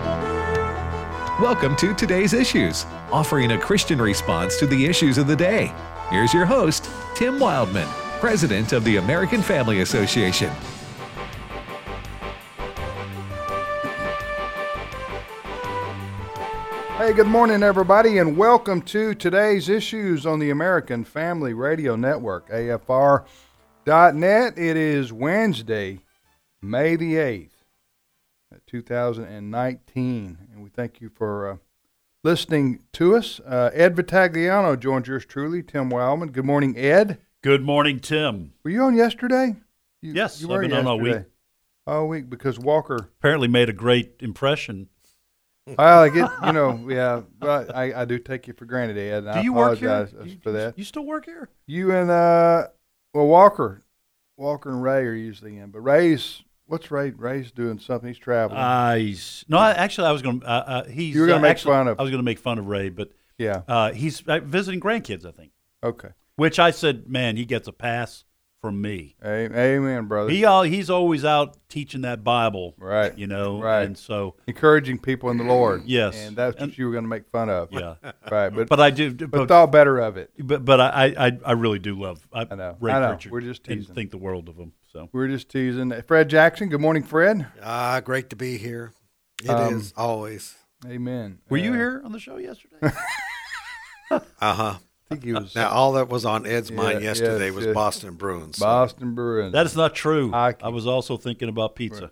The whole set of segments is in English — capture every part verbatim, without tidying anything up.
Welcome to Today's Issues, offering a Christian response to the issues of the day. Here's your host, Tim Wildman, President of the American Family Association. Hey, good morning, everybody, and welcome to Today's Issues on the American Family Radio Network, A F R dot net. It is Wednesday, May the eighth, two thousand nineteen, and we thank you for uh, listening to us. Uh, Ed Vitagliano joins yours truly, Tim Wildman. Good morning, Ed. Good morning, Tim. Were you on yesterday? You, yes, you I've were been yesterday. on all week. All week, because Walker apparently made a great impression. Well, I get, you know, yeah, but I, I do take you for granted, Ed. And do I you work here? apologize for you, that. You still work here? You and, uh, well, Walker, Walker and Ray are usually in, but Ray's, what's Ray? Ray's doing something. He's traveling. Uh, he's, no, I, actually, I was going to, uh, uh, he's. You were going to uh, make actually, fun of. I was going to make fun of Ray, but yeah, uh, he's uh, visiting grandkids, I think. Okay. Which I said, man, he gets a pass from me. Amen, brother. He uh, He's always out teaching that Bible. Right. You know, right. And so. Encouraging people in the Lord. Yes. And that's what and, you were going to make fun of. Yeah. Right. But, but I do. But, but thought better of it. But but I, I, I really do love I, I know. Ray I know. Pritchard. We're just teasing. And think the world of him. So We're just teasing. Fred Jackson. Good morning, Fred. Ah, uh, great to be here. It Um, is always. Amen. Were uh, you here on the show yesterday? Uh-huh. I think he was. Now, all that was on Ed's mind Yeah, yesterday yes, was yes. Boston Bruins. so- Boston Bruins. That is not true. Hockey. I was also thinking about pizza.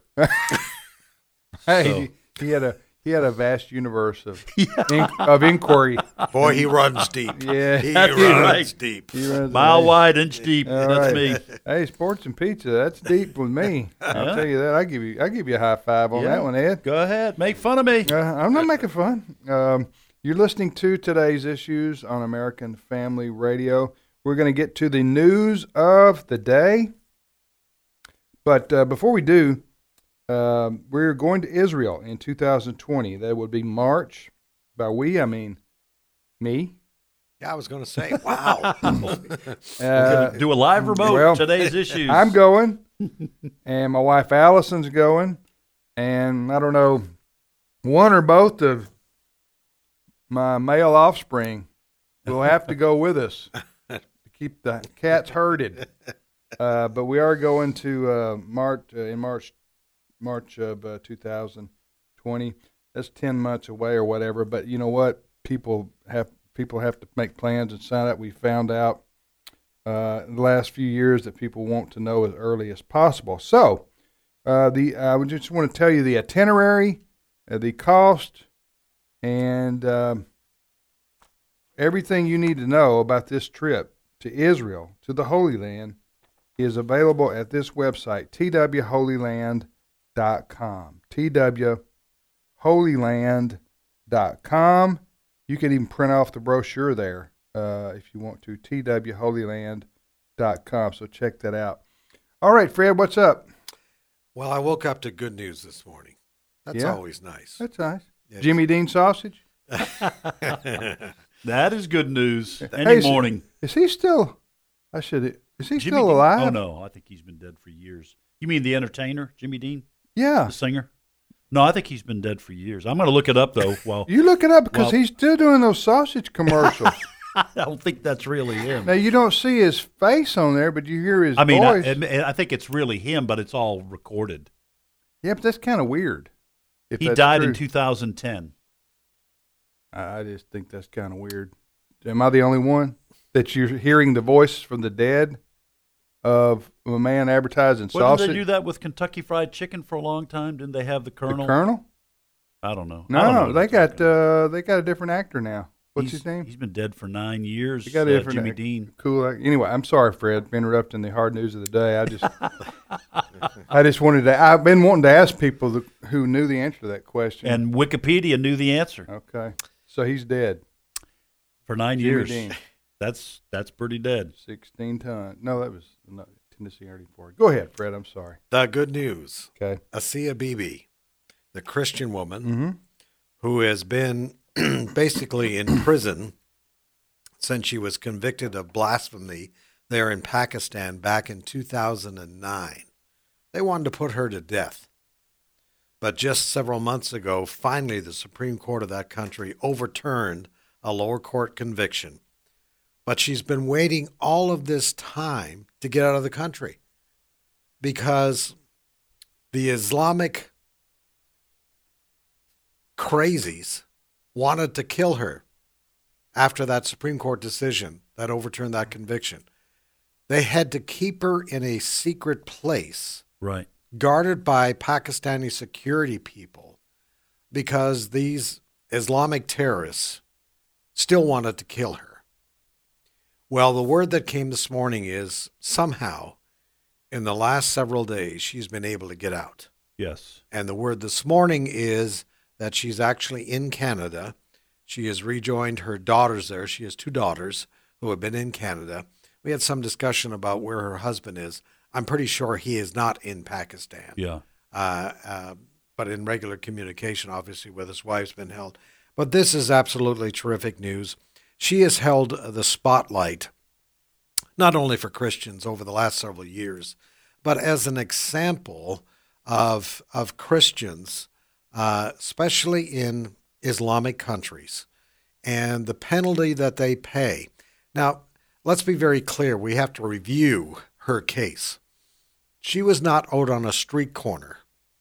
Hey, he, he had a he had a vast universe of in, of inquiry. Boy, he runs deep. Yeah, He That's runs right. deep. He runs Mile away. wide, inch deep. All That's right. me. Hey, sports and pizza. That's deep with me. I'll Yeah. tell you that. I give you I give you a high five on Yeah. that one, Ed. Go ahead. Make fun of me. Uh, I'm not making fun. Um, you're listening to Today's Issues on American Family Radio. We're going to get to the news of the day, but uh, before we do, um, we're going to Israel in two thousand twenty. That would be March. By we, I mean me. Yeah, I was going to say, wow. Uh, Do a live remote. well, Today's issues. I'm going, and my wife Allison's going, and I don't know, one or both of my male offspring will have to go with us to keep the cats herded. Uh, but we are going to uh, March uh, in March, March of uh, two thousand twenty. That's ten months away or whatever. But you know what? People have people have to make plans and sign up. We found out uh, in the last few years that people want to know as early as possible. So uh, the I would just want to tell you the itinerary, uh, the cost, and um, everything you need to know about this trip to Israel, to the Holy Land, is available at this website, T W holy land dot com. T W holy land dot com. You can even print off the brochure there uh, if you want to, T W holy land dot com. So check that out. All right, Fred, what's up? Well, I woke up to good news this morning. That's Yeah. always nice. That's nice. Yeah. Jimmy Dean sausage? That is good news. Any Hey, is- morning. Is he still, I should, is he Jimmy still Dean- alive? Oh, no. I think he's been dead for years. You mean the entertainer, Jimmy Dean? Yeah. The singer? No, I think he's been dead for years. I'm going to look it up, though. While You look it up because Well- he's still doing those sausage commercials. I don't think that's really him. Now, you don't see his face on there, but you hear his I mean, I, voice. I think it's really him, but it's all recorded. yeah, but that's kind of weird. If He that's died true. in two thousand ten. I I just think that's kind of weird. Am I the only one that you're hearing the voice from the dead of a man advertising Well, sausage? did they do that with Kentucky Fried Chicken for a long time? Didn't they have the The Colonel? Colonel? I don't know. I No, don't know no, what they you're got talking about. uh, they got a different actor now. What's He's- his name? He's been dead for nine years. They got a uh, different Jimmy act- Dean. Cool. act- Anyway, I'm sorry, Fred, for interrupting the hard news of the day. I just, I just wanted to. I've been wanting to ask people that, who knew the answer to that question. And Wikipedia knew the answer okay, so he's dead. for nine Jimmy years. Dean, That's that's pretty dead. sixteen ton. No, that was no, Tennessee Ernie Ford. Go ahead, Fred. I'm sorry. The good news. Okay. Asiya Bibi, the Christian woman Mm-hmm. who has been basically in prison since she was convicted of blasphemy there in Pakistan back in two thousand nine. They wanted to put her to death. But just several months ago, finally, the Supreme Court of that country overturned a lower court conviction. But she's been waiting all of this time to get out of the country because the Islamic crazies wanted to kill her after that Supreme Court decision that overturned that conviction. They had to keep her in a secret place, Right. guarded by Pakistani security people, because these Islamic terrorists still wanted to kill her. Well, the word that came this morning is somehow in the last several days she's been able to get out. Yes. And the word this morning is that she's actually in Canada. She has rejoined her daughters there. She has two daughters who have been in Canada. We had some discussion about where her husband is. I'm pretty sure he is not in Pakistan. Yeah. Uh, uh, but in regular communication, obviously, with his wife's been held. But this is absolutely terrific news. She has held the spotlight, not only for Christians over the last several years, but as an example of of Christians, uh, especially in Islamic countries, and the penalty that they pay. Now, let's be very clear. We have to review her case. She was not out on a street corner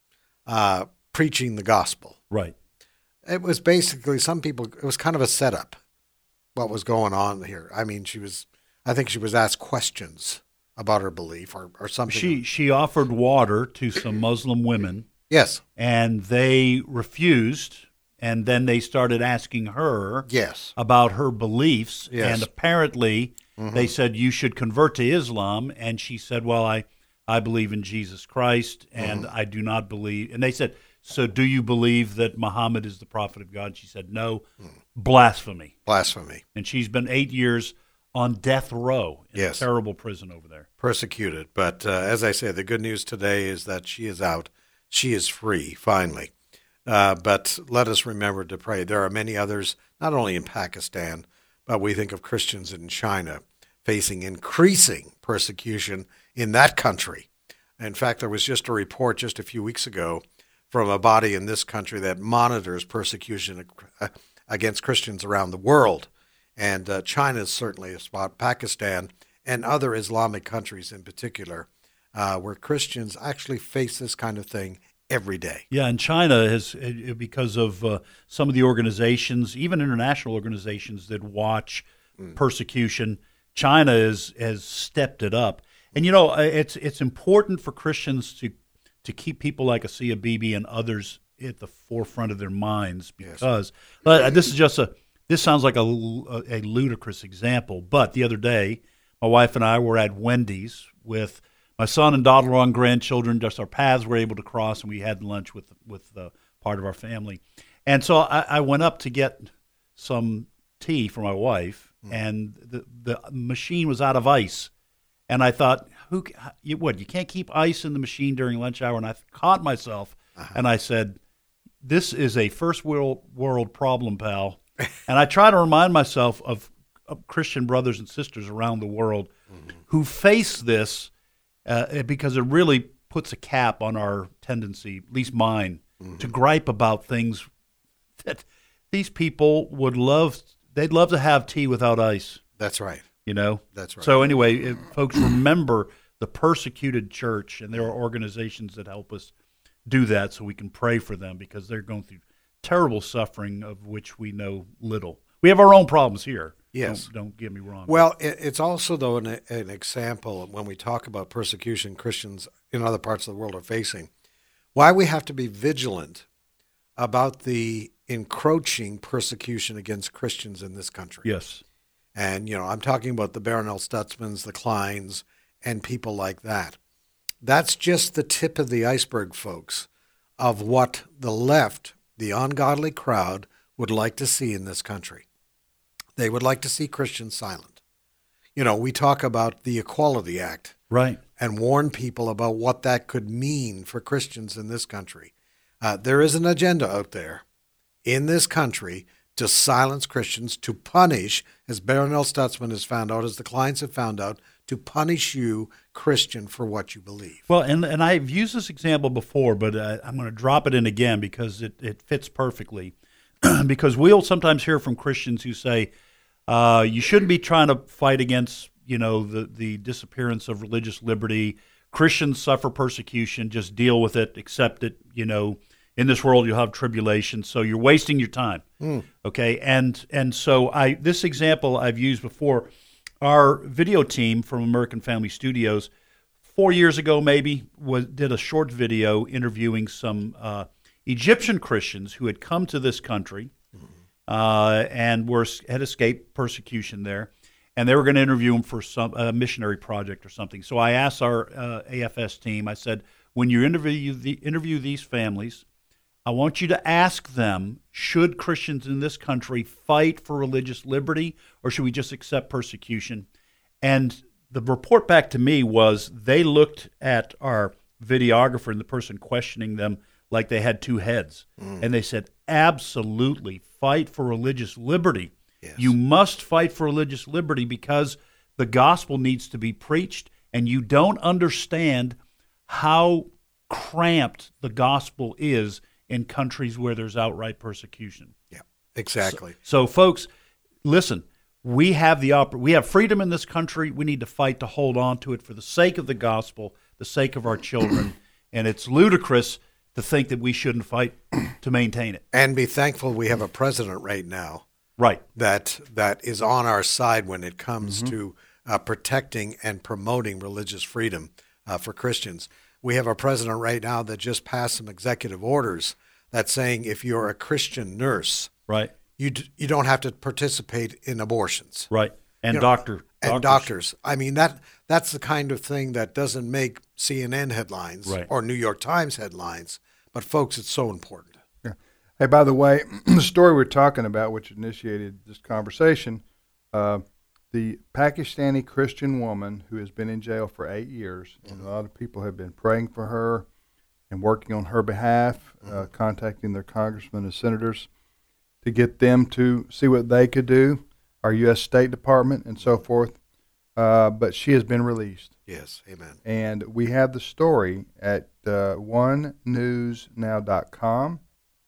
uh, preaching the gospel. Right. It was basically, some people, it was kind of a setup, what was going on here. I mean, she was, I think she was asked questions about her belief or, or something. She she offered water to some Muslim women, Yes, and they refused, and then they started asking her yes, about her beliefs, Yes. and apparently they said, you should convert to Islam, and she said, well, I, I believe in Jesus Christ, and I do not believe, and they said, so do you believe that Muhammad is the prophet of God? She said, no, blasphemy. blasphemy, And she's been eight years on death row in Yes. a terrible prison over there. persecuted. But uh, as I say, the good news today is that she is out. She is free, finally. Uh, but let us remember to pray. There are many others, not only in Pakistan, but we think of Christians in China facing increasing persecution in that country. In fact, there was just a report just a few weeks ago from a body in this country that monitors persecution uh, against Christians around the world. And uh, China is certainly a spot, Pakistan, and other Islamic countries in particular, uh, where Christians actually face this kind of thing every day. Yeah, and China has, uh, because of uh, some of the organizations, even international organizations that watch persecution, China is, has stepped it up. And, you know, uh, it's it's important for Christians to to keep people like Asia Bibi and others at the forefront of their minds because but this is just a this sounds like a, a ludicrous example. But the other day, my wife and I were at Wendy's with my son and daughter-in-law and grandchildren. Just our paths were able to cross, and we had lunch with with uh, part of our family. And so I, I went up to get some tea for my wife, and the the machine was out of ice. And I thought, who? You, what? You can't keep ice in the machine during lunch hour. And I caught myself, uh-huh. and I said, "This is a first world world problem, pal." And I try to remind myself of, of Christian brothers and sisters around the world mm-hmm. who face this uh, because it really puts a cap on our tendency, at least mine, mm-hmm. to gripe about things that these people would love. They'd love to have tea without ice. That's right. You know? That's right. So anyway, if folks, remember the persecuted church, and there are organizations that help us do that so we can pray for them because they're going through terrible suffering of which we know little. We have our own problems here. Yes. Don't, don't get me wrong. Well, it, it's also, though, an, an example when we talk about persecution Christians in other parts of the world are facing, why we have to be vigilant about the encroaching persecution against Christians in this country. Yes. And, you know, I'm talking about the Barronelle Stutzmans, the Kleins, and people like that. That's just the tip of the iceberg, folks, of what the left, the ungodly crowd, would like to see in this country. They would like to see Christians silent. You know, we talk about the Equality Act. Right. And warn people about what that could mean for Christians in this country. Uh, there is an agenda out there in this country to silence Christians, to punish, as Barronelle Stutzman has found out, as the clients have found out, to punish you, Christian, for what you believe. Well, and and I've used this example before, but uh, I'm going to drop it in again because it, it fits perfectly. Because we'll sometimes hear from Christians who say, uh, you shouldn't be trying to fight against, you know, the, the disappearance of religious liberty. Christians suffer persecution, just deal with it, accept it, you know. In this world, you'll have tribulation, so you're wasting your time, mm. okay? And and so I this example I've used before. Our video team from American Family Studios, four years ago maybe, was, did a short video interviewing some uh, Egyptian Christians who had come to this country mm. uh, and were had escaped persecution there, and they were going to interview them for some a missionary project or something. So I asked our uh, A F S team, I said, when you interview the, interview these families, I want you to ask them, should Christians in this country fight for religious liberty, or should we just accept persecution? And the report back to me was they looked at our videographer and the person questioning them like they had two heads. Mm. And they said, absolutely, fight for religious liberty. Yes. You must fight for religious liberty because the gospel needs to be preached, and you don't understand how cramped the gospel is in countries where there's outright persecution. Yeah, exactly. So, so folks, listen, we have the oppor- we have freedom in this country. We need to fight to hold on to it for the sake of the gospel, the sake of our children, and it's ludicrous to think that we shouldn't fight to maintain it. And be thankful we have a president right now right. that that is on our side when it comes mm-hmm. to uh, protecting and promoting religious freedom uh, for Christians. We have a president right now that just passed some executive orders that's saying if you're a Christian nurse, right, you d- you don't have to participate in abortions, right, and you know, doctor and doctors. doctors. I mean that that's the kind of thing that doesn't make C N N headlines right. or New York Times headlines, but folks, it's so important. Yeah. Hey, by the way, the story we're talking about, which initiated this conversation. Uh, The Pakistani Christian woman who has been in jail for eight years, and a lot of people have been praying for her and working on her behalf, uh, contacting their congressmen and senators to get them to see what they could do, our U S State Department and so forth. Uh, but she has been released. Yes, amen. And we have the story at uh, one news now dot com,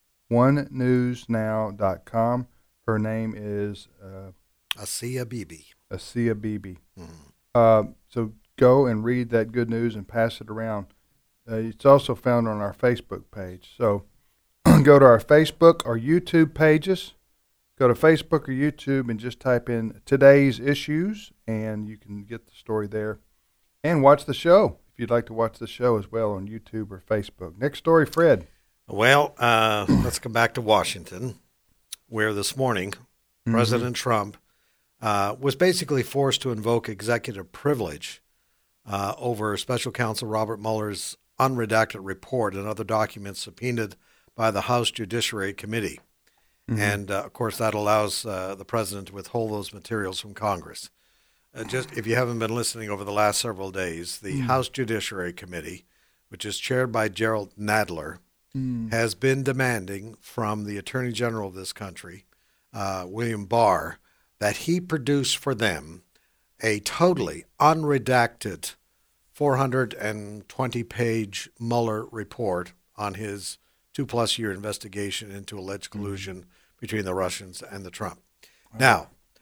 one news now dot com. Her name is Uh, Asia Bibi. Asia Bibi. Mm. Uh, so go and read that good news and pass it around. Uh, it's also found on our Facebook page. So go to our Facebook or YouTube pages. Go to Facebook or YouTube and just type in today's issues, and you can get the story there. And watch the show if you'd like to watch the show as well on YouTube or Facebook. Next story, Fred. Well, uh, let's come back to Washington, where this morning mm-hmm. President Trump Uh, was basically forced to invoke executive privilege uh, over Special Counsel Robert Mueller's unredacted report and other documents subpoenaed by the House Judiciary Committee. Mm-hmm. And, uh, of course, that allows uh, the president to withhold those materials from Congress. Uh, just if you haven't been listening over the last several days, the mm-hmm. House Judiciary Committee, which is chaired by Gerald Nadler, mm-hmm. has been demanding from the Attorney General of this country, uh, William Barr, that he produce for them a totally unredacted four hundred twenty page Mueller report on his two-plus year investigation into alleged collusion mm-hmm. between the Russians and the Trump. Wow. Now,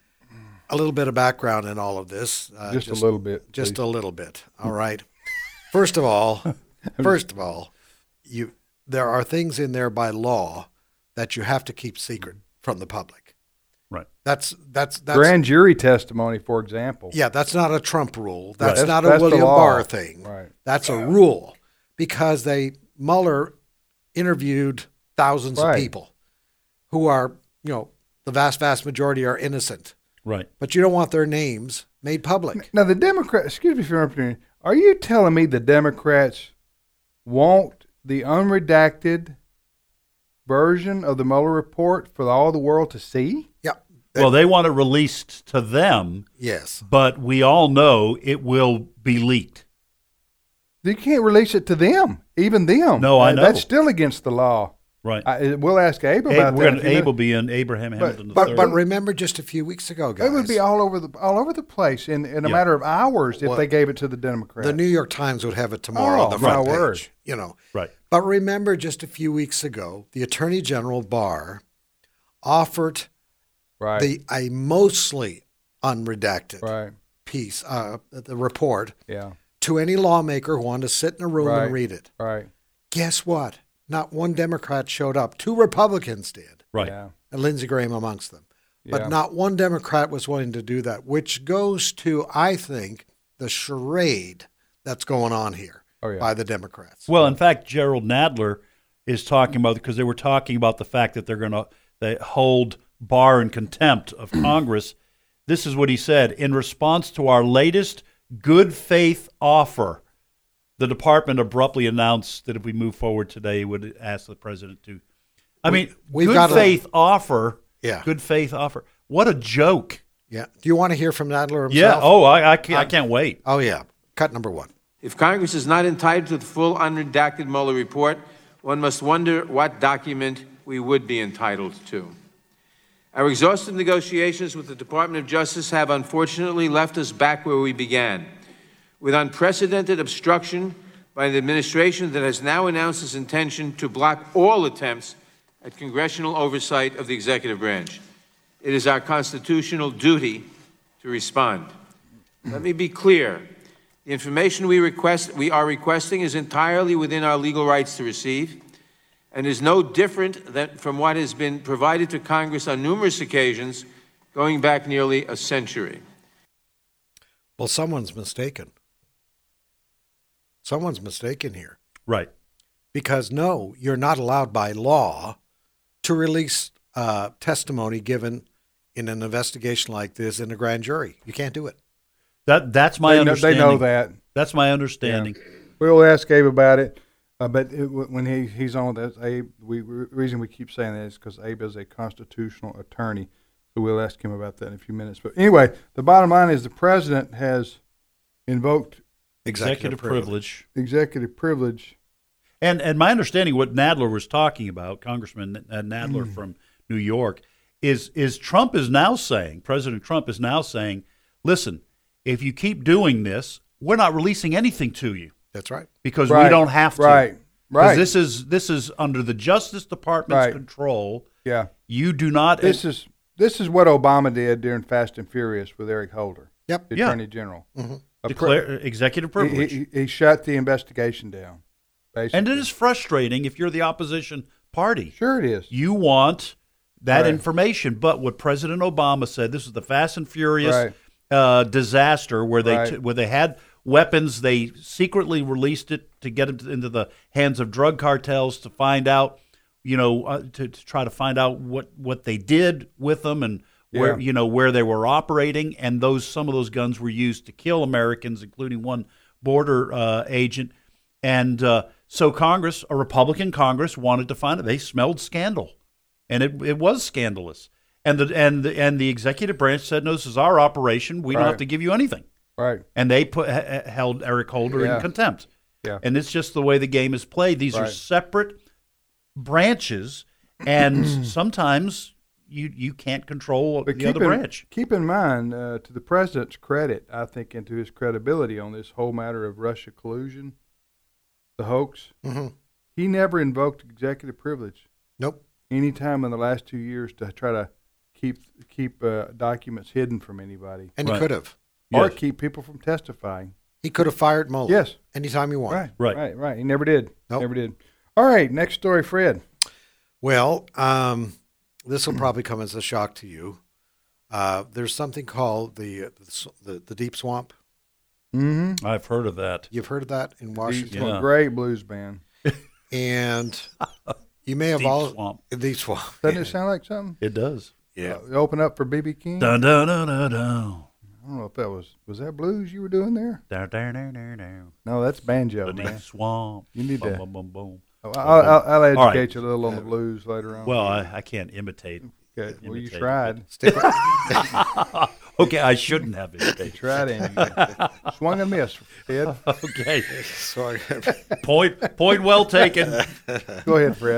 a little bit of background in all of this. Uh, just, just a little bit. Just please. a little bit. All right. First of all, first of all, you there are things in there by law that you have to keep secret from the public. Right. That's that's that's grand jury testimony, for example. Yeah, that's not a Trump rule. That's, right. not that's, a that's William Barr thing. Right. That's a rule because they Mueller interviewed thousands right. of people who are, you know, the vast vast majority are innocent. Right. But you don't want their names made public. Now the Democrats, excuse me for interrupting. Are you telling me the Democrats want the unredacted version of the Mueller report for all the world to see? Yeah. Well, they want it released to them. Yes. But we all know it will be leaked. You can't release it to them, even them. No, I know. That's still against the law. Right. I, we'll ask Abe about Abe, that. we're in a going few to Abe will minutes. be in Abraham Hamilton But, the but third. remember just a few weeks ago, guys. It would be all over the all over the place in, in a Yeah. matter of hours if Well, they gave it to the Democrats. The New York Times would have it tomorrow Oh, on the front my page. word. You know. Right. But remember just a few weeks ago, the Attorney General Barr offered right. the a mostly unredacted right. piece, uh, the report, Yeah. to any lawmaker who wanted to sit in a room Right. and read it. Right. Guess what? Not one Democrat showed up. Two Republicans did, Right. Yeah. and Lindsey Graham amongst them. But Yeah. not one Democrat was willing to do that, which goes to, I think, the charade that's going on here Oh, yeah. by the Democrats. Well, in fact, Gerald Nadler is talking about, because they were talking about the fact that they're going to they hold Barr in contempt of Congress. This is what he said. In response to our latest good faith offer, the department abruptly announced that if we move forward today, it would ask the president to. I mean, we've good got a- faith offer. Yeah. Good faith offer. What a joke. Yeah. Do you want to hear from Nadler himself? Yeah. Oh, I, I, can't, I can't wait. Oh, yeah. Cut number one. If Congress is not entitled to the full unredacted Mueller report, one must wonder what document we would be entitled to. Our exhaustive negotiations with the Department of Justice have unfortunately left us back where we began, with unprecedented obstruction by an administration that has now announced its intention to block all attempts at congressional oversight of the executive branch. It is our constitutional duty to respond. Let me be clear. The information we request, we are requesting is entirely within our legal rights to receive and is no different than from what has been provided to Congress on numerous occasions going back nearly a century. Well, someone's mistaken. Someone's mistaken here. Right. Because, no, you're not allowed by law to release uh, testimony given in an investigation like this in a grand jury. You can't do it. That That's my They know, they understanding. know that. That's my understanding. We'll ask Abe about it. Uh, but it, when he, he's on with us, Abe, we, the reason we keep saying that is because Abe is a constitutional attorney. So we'll ask him about that in a few minutes. But anyway, the bottom line is the president has invoked Executive, privilege. executive privilege. And and my understanding, what Nadler was talking about, Congressman Nadler Mm. from New York, is is Trump is now saying, President Trump is now saying, listen, if you keep doing this, we're not releasing anything to you That's right. because Right, we don't have to. right, right. Because this is this is under the Justice Department's Right. control. Yeah. You do not. This is this is what Obama did during Fast and Furious with Eric Holder, Yep. the Yeah. Attorney General. A pre- declare executive privilege. He, he, he shut the investigation down, basically. And it is frustrating if you're the opposition party. Sure it is. You want that Right. information. But what President Obama said, this is the Fast and Furious Right. uh, disaster where they Right. t- where they had weapons. They secretly released it to get it into the hands of drug cartels to find out, you know, uh, to, to try to find out what, what they did with them and where Yeah. you know where they were operating. And those some of those guns were used to kill Americans, including one border uh, agent. And uh, so Congress, a Republican Congress, wanted to find it. They smelled scandal, and it it was scandalous. And the and the, and the executive branch said, "No, this is our operation. We don't Right. have to give you anything." Right. And they put h- held Eric Holder Yeah. in contempt. Yeah. And it's just the way the game is played. These are Right. separate branches, and sometimes you you can't control But the other in, branch. keep in mind, uh, to the president's credit, I think, and to his credibility on this whole matter of Russia collusion, the hoax, Mhm. he never invoked executive privilege Nope. any time in the last two years to try to keep keep uh, documents hidden from anybody And Right. he could have. or Yes. keep people from testifying. He could have fired Mueller. Yes. Anytime he wanted. Right, Right. right, right. He never did. Nope. Never did. All right, next story, Fred. Well, um, this will probably come as a shock to you. Uh, there's something called the, the the Deep Swamp. Mm-hmm. I've heard of that. You've heard of that in Washington, Yeah. Great blues band. and you may have Deep all Swamp. Deep Swamp. Doesn't it sound like something? It does. Yeah. Uh, open up for B B King. Dun dun dun dun dun. I don't know if that was was that blues you were doing there. Dun, dun, dun, dun, dun. No, that's banjo, The man. deep swamp. You need boom, to- boom, boom, boom. Oh, I'll, I'll, I'll educate All right. you a little on the blues later on. Well, I, I can't imitate. okay. Well, you imitate, tried. Stick with, Okay, I shouldn't have You imitated. tried and you swung and missed, Fred. Okay, sorry. point point well taken. Go ahead, Fred.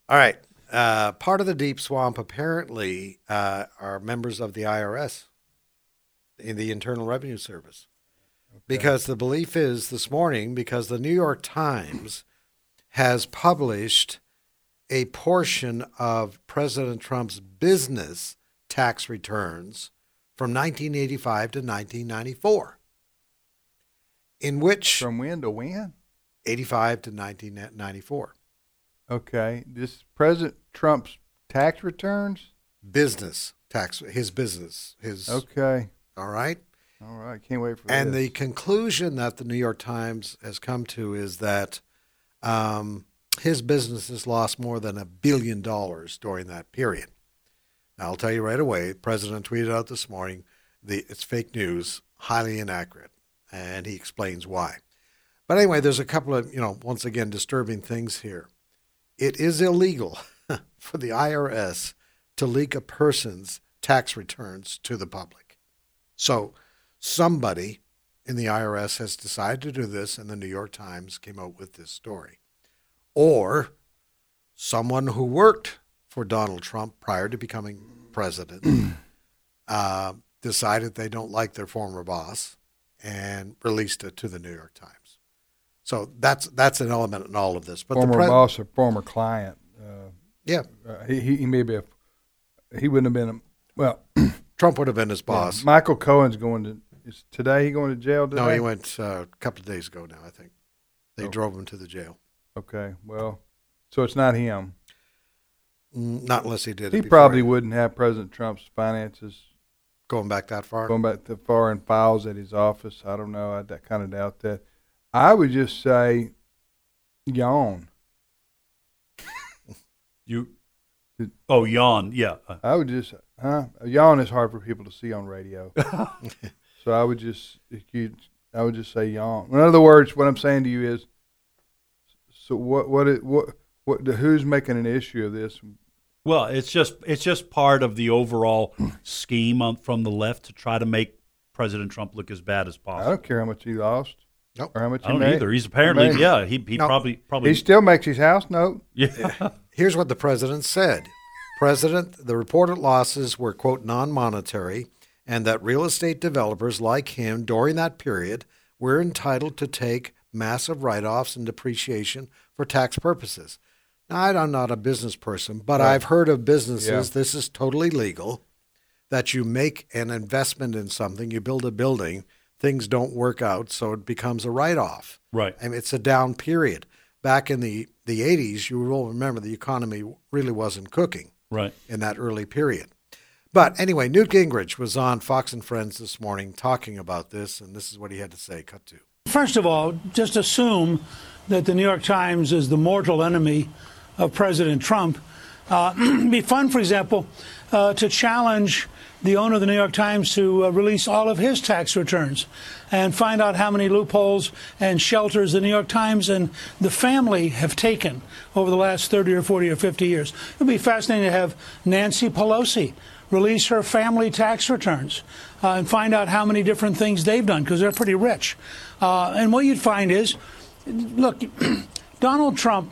All right. Uh, part of the deep swamp apparently uh, are members of the I R S in the Internal Revenue Service. Okay. Because the belief is this morning, because the New York Times has published a portion of President Trump's business tax returns from nineteen eighty-five to nineteen ninety-four, in which... From when to when? eighty-five to nineteen ninety-four. Okay. This President Trump's tax returns? Business tax, his business. his. Okay. All right? All right. Can't wait for and this. And the conclusion that the New York Times has come to is that um, his business has lost more than a billion dollars during that period. Now, I'll tell you right away, the president tweeted out this morning, the it's fake news, highly inaccurate, and he explains why. But anyway, there's a couple of, you know, once again, disturbing things here. It is illegal for the I R S to leak a person's tax returns to the public. So somebody in the I R S has decided to do this, and the New York Times came out with this story. Or someone who worked for Donald Trump prior to becoming president uh, decided they don't like their former boss and released it to the New York Times. So that's that's an element in all of this. But former the pres- boss or former client. Uh, yeah, uh, he he may be a he wouldn't have been a well. Trump would have been his boss. Yeah, Michael Cohen's going to is today. He going to jail today? No, he went uh, a couple of days ago now. I think they oh. drove him to the jail. Okay, well, so it's not him. Mm, not unless he did. He it probably he, wouldn't have President Trump's finances going back that far. Going back that far in files at his office. I don't know. I d- kind of doubt that. I would just say, yawn. You, oh, yawn, yeah. I would just, huh? A yawn is hard for people to see on radio. So I would just, if you, I would just say yawn. In other words, what I'm saying to you is, so what, what, it, what, what, the, who's making an issue of this? Well, it's just, it's just part of the overall scheme on, from the left to try to make President Trump look as bad as possible. I don't care how much he lost. Nope. Or how much I he don't made. either. He's apparently, he yeah, he, he no. probably, probably. He still makes his house note. Yeah. Here's what the president said. President, the reported losses were, quote, non-monetary, and that real estate developers like him during that period were entitled to take massive write-offs and depreciation for tax purposes. Now, I'm not a business person, but right. I've heard of businesses, yeah. This is totally legal, that you make an investment in something, you build a building, things don't work out, so it becomes a write-off. Right. I mean, it's a down period. Back in the, the eighties, you will remember the economy really wasn't cooking right. in that early period. But anyway, Newt Gingrich was on Fox and Friends this morning talking about this, and this is what he had to say. Cut to. First of all, just assume that the New York Times is the mortal enemy of President Trump. Uh, it'd be fun, for example, uh, to challenge the owner of the New York Times to uh, release all of his tax returns and find out how many loopholes and shelters the New York Times and the family have taken over the last thirty or forty or fifty years. It would be fascinating to have Nancy Pelosi release her family tax returns uh, and find out how many different things they've done, because they're pretty rich. Uh, and what you'd find is, look, Donald Trump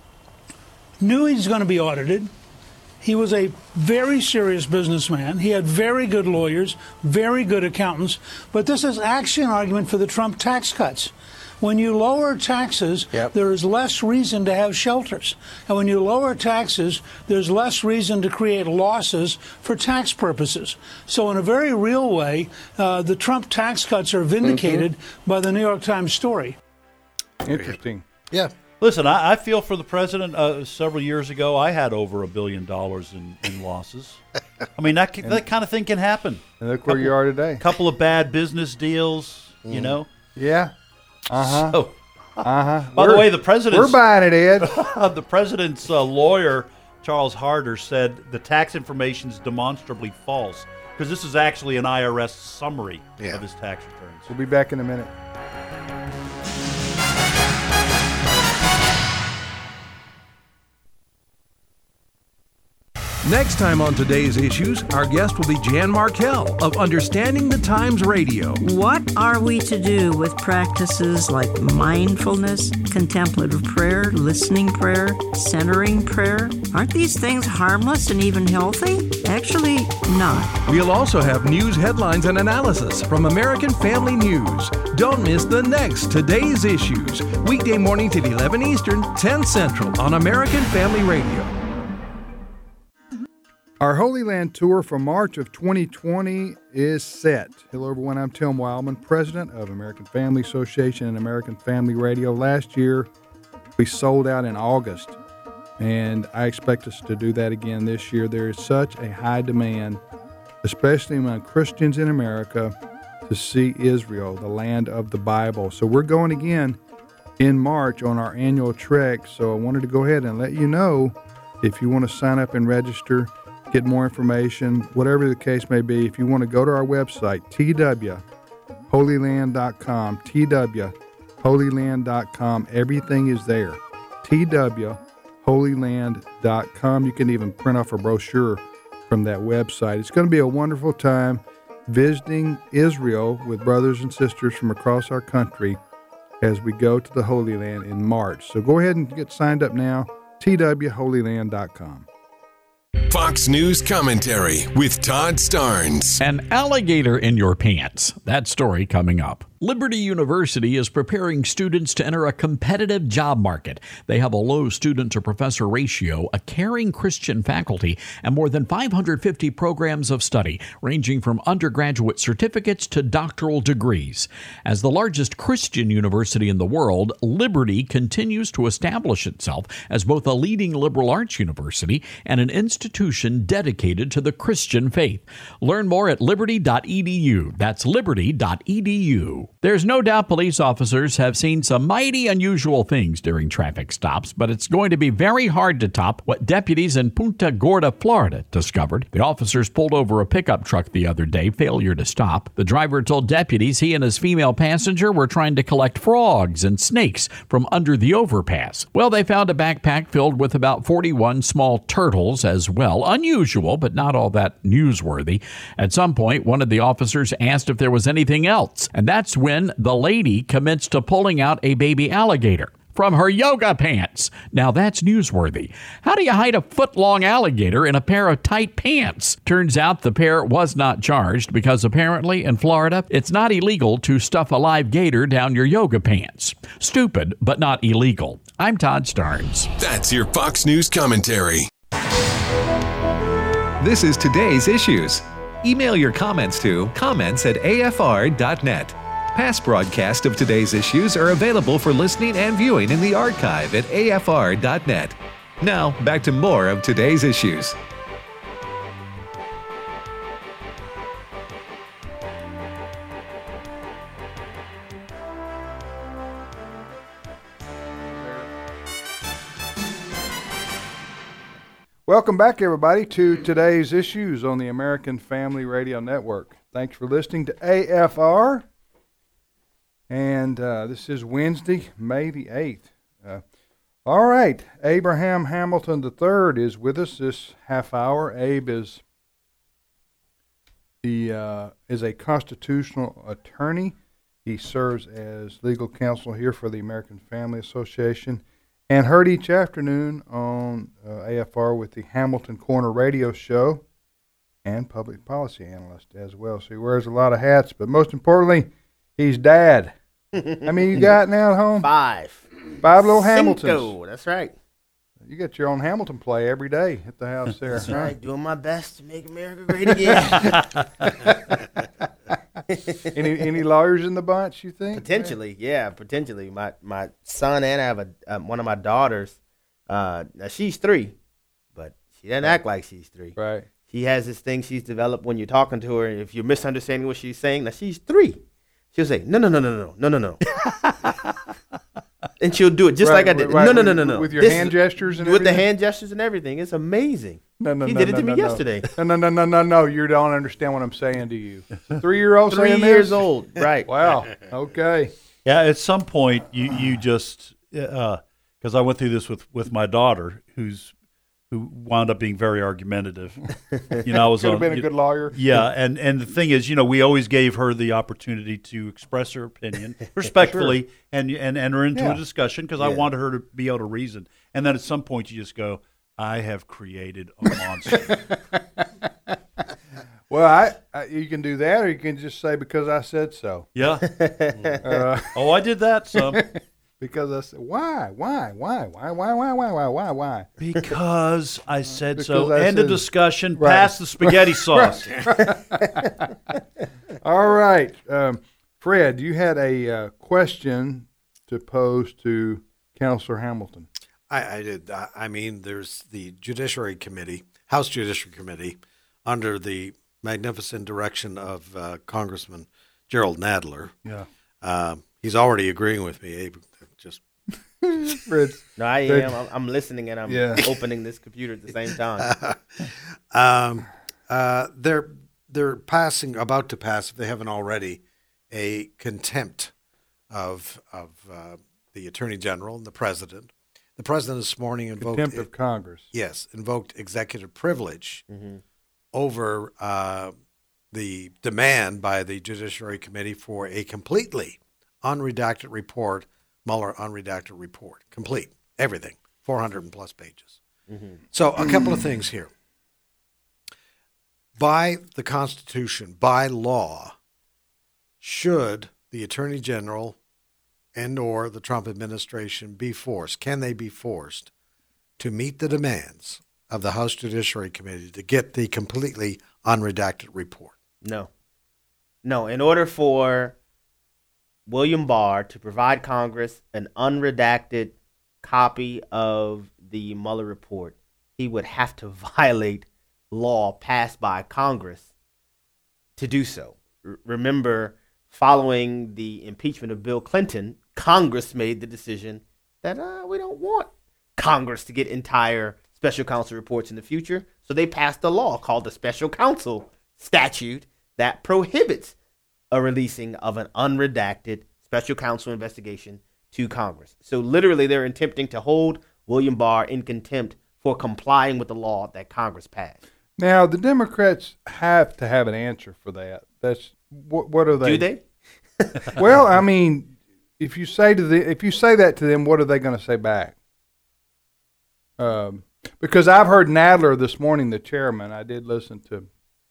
knew he's going to be audited. He was a very serious businessman. He had very good lawyers, very good accountants. But this is actually an argument for the Trump tax cuts. When you lower taxes, yep. there is less reason to have shelters. And when you lower taxes, there's less reason to create losses for tax purposes. So in a very real way, uh, the Trump tax cuts are vindicated mm-hmm. by the New York Times story. Interesting. Yeah. Listen, I, I feel for the president. Uh, several years ago, I had over a billion dollars in, in losses. I mean, that can, that kind of thing can happen. And look where couple, you are today. A couple of bad business deals, mm. you know. Yeah. Uh huh. So, uh huh. By we're, the way, the president's we're buying it, Ed. the president's uh, lawyer, Charles Harder, said the tax information is demonstrably false because this is actually an I R S summary yeah. of his tax returns. We'll be back in a minute. Next time on Today's Issues, our guest will be Jan Markell of Understanding the Times Radio. What are we to do with practices like mindfulness, contemplative prayer, listening prayer, centering prayer? Aren't these things harmless and even healthy? Actually, not. We'll also have news headlines and analysis from American Family News. Don't miss the next Today's Issues, weekday mornings at eleven Eastern, ten Central on American Family Radio. Our Holy Land tour for March of twenty twenty is set. Hello, everyone. I'm Tim Wildman, president of American Family Association and American Family Radio. Last year, we sold out in August, and I expect us to do that again this year. There is such a high demand, especially among Christians in America, to see Israel, the land of the Bible. So we're going again in March on our annual trek. So I wanted to go ahead and let you know if you want to sign up and register, get more information, whatever the case may be. If you want to go to our website, T W holy land dot com, T W holy land dot com, everything is there, T W holy land dot com. You can even print off a brochure from that website. It's going to be a wonderful time visiting Israel with brothers and sisters from across our country as we go to the Holy Land in March. So go ahead and get signed up now, T W holy land dot com. Fox News Commentary with Todd Starnes. An alligator in your pants. That story coming up. Liberty University is preparing students to enter a competitive job market. They have a low student-to-professor ratio, a caring Christian faculty, and more than five hundred fifty programs of study, ranging from undergraduate certificates to doctoral degrees. As the largest Christian university in the world, Liberty continues to establish itself as both a leading liberal arts university and an institution dedicated to the Christian faith. Learn more at liberty dot e d u. That's liberty dot e d u. There's no doubt police officers have seen some mighty unusual things during traffic stops, but it's going to be very hard to top what deputies in Punta Gorda, Florida, discovered. The officers pulled over a pickup truck the other day, failure to stop. The driver told deputies he and his female passenger were trying to collect frogs and snakes from under the overpass. Well, they found a backpack filled with about forty-one small turtles as well. Unusual, but not all that newsworthy. At some point, one of the officers asked if there was anything else, and that's when the lady commenced to pulling out a baby alligator from her yoga pants. Now that's newsworthy. How do you hide a foot-long alligator in a pair of tight pants? Turns out the pair was not charged because apparently in Florida, it's not illegal to stuff a live gator down your yoga pants. Stupid, but not illegal. I'm Todd Starnes. That's your Fox News Commentary. This is Today's Issues. Email your comments to comments at a f r dot net. Past broadcasts of Today's Issues are available for listening and viewing in the archive at a f r dot net. Now, back to more of Today's Issues. Welcome back, everybody, to Today's Issues on the American Family Radio Network. Thanks for listening to A F R. And uh, this is Wednesday, May the eighth. Uh, all right, Abraham Hamilton the third is with us this half hour. Abe is the uh, is a constitutional attorney. He serves as legal counsel here for the American Family Association and heard each afternoon on uh, A F R with the Hamilton Corner Radio Show and public policy analyst as well. So he wears a lot of hats, but most importantly, he's dad. How many you got now at home? Five. Five little Cinco, Hamiltons. That's right. You got your own Hamilton play every day at the house there. That's huh? right. Doing my best to make America great again. any any lawyers in the bunch, you think? Potentially, man? yeah, potentially. My my son and I have a um, one of my daughters. Uh, now she's three, but she doesn't act like she's three. Right. She has this thing she's developed when you're talking to her. If you're misunderstanding what she's saying, now she's three. She'll say, no, no, no, no, no, no, no, no. And she'll do it just right, like I did. Right, no, no, no, no, no. With your this hand is, gestures and with everything? the hand gestures and everything. It's amazing. No, no, he no, did it no, to no, me no. yesterday. No, no, no, no, no, no. You don't understand what I'm saying to you. Three-year-old Three saying years this? old, right. Wow. Okay. Yeah, at some point, you, you just, because uh, I went through this with, with my daughter, who's who wound up being very argumentative. You know, I was Could have on, been a you- good lawyer. Yeah, and, and the thing is, you know, we always gave her the opportunity to express her opinion respectfully Sure. and and enter into Yeah. a discussion because I Yeah. wanted her to be able to reason. And then at some point, you just go, "I have created a monster." Well, I, I you can do that, or you can just say because I said so. Yeah. Uh, Oh, I did that some. because I said why, why, why, why, why, why, why, why, why, why? Because I said Because so. I End of said- discussion. Right. Pass the spaghetti sauce. All right, um, Fred, you had a uh, question to pose to Counselor Hamilton. I, I did. I, I mean, there's the Judiciary Committee, House Judiciary Committee, under the magnificent direction of uh, Congressman Gerald Nadler. Yeah. Uh, he's already agreeing with me. Abe. Just Fred's, No, I Fred- am. I'm, I'm listening and I'm Yeah. opening this computer at the same time. um, uh, they're they're passing, about to pass, if they haven't already, a contempt of of uh, the Attorney General and the President. The President this morning invoked Contempt of Congress. Yes, invoked executive privilege Mm-hmm. over uh, the demand by the Judiciary Committee for a completely unredacted report, Mueller unredacted report, complete, everything, four hundred plus pages. Mm-hmm. So a couple of things here. By the Constitution, by law, should the Attorney General and or the Trump administration be forced, can they be forced to meet the demands of the House Judiciary Committee to get the completely unredacted report? No. No, in order for William Barr to provide Congress an unredacted copy of the Mueller report, he would have to violate law passed by Congress to do so. R- remember, following the impeachment of Bill Clinton, Congress made the decision that uh, we don't want Congress to get entire special counsel reports in the future. So they passed a law called the Special Counsel Statute that prohibits a releasing of an unredacted special counsel investigation to Congress. So literally they're attempting to hold William Barr in contempt for complying with the law that Congress passed. Now, the Democrats have to have an answer for that. That's what. What are they? Do they? Well, I mean, if you say to the if you say that to them, what are they going to say back? Um, because I've heard Nadler this morning, the chairman. I did listen to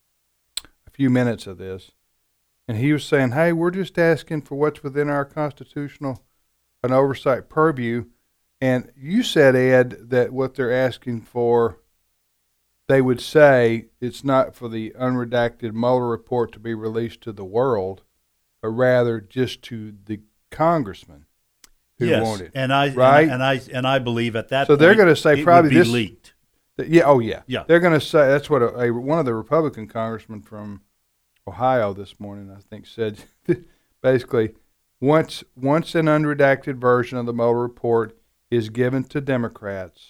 a few minutes of this, and he was saying, "Hey, we're just asking for what's within our constitutional and oversight purview." And you said, Ed, that what they're asking for, they would say it's not for the unredacted Mueller report to be released to the world, but rather just to the congressman who Yes, wanted. and I right? and, and I and I believe at that So point they're going to say it probably would be this leaked. th- Yeah. Oh, yeah. Yeah. They're going to say that's what a, a one of the Republican congressmen from Ohio this morning, I think, said. Basically, once once an unredacted version of the Mueller report is given to Democrats,